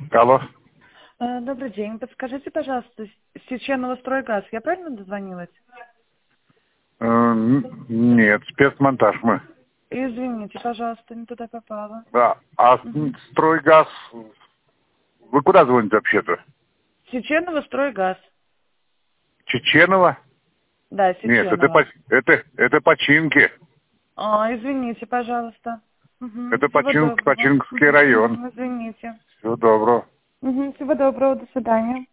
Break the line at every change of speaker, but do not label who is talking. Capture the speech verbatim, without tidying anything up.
Алло.
Э, Добрый день. Подскажите, пожалуйста, Сеченова Стройгаз. Я правильно дозвонилась?
Э, н- Нет, спецмонтаж мы.
Извините, пожалуйста, не туда попала.
Да. А с-
Мгм.
стройгаз... Вы куда звоните вообще-то?
Сеченова Стройгаз.
Чеченова?
Да,
Нет, это, по-
Сеченова.
это, это починки.
А, извините, пожалуйста. Мгм.
Это
Всего
Починск,
доброго.
Починский
Мгм.
район.
Мгм. Извините.
Всего доброго.
Мгм. Всего доброго. До свидания.